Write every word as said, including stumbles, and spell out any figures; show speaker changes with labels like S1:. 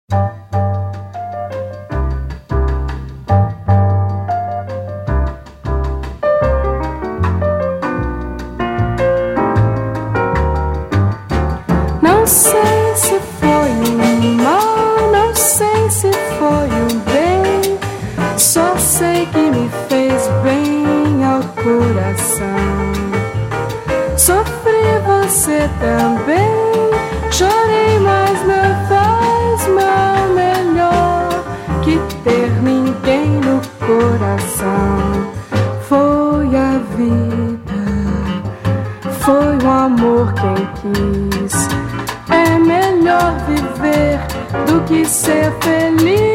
S1: Não sei se foi um mal, não sei se foi um bem, só sei que me fez bem ao coração. Sofri, você também, chorei, mas não faz mal. Melhor que ter ninguém no coração. Foi a vida, foi o amor quem quis. É melhor viver do que ser feliz.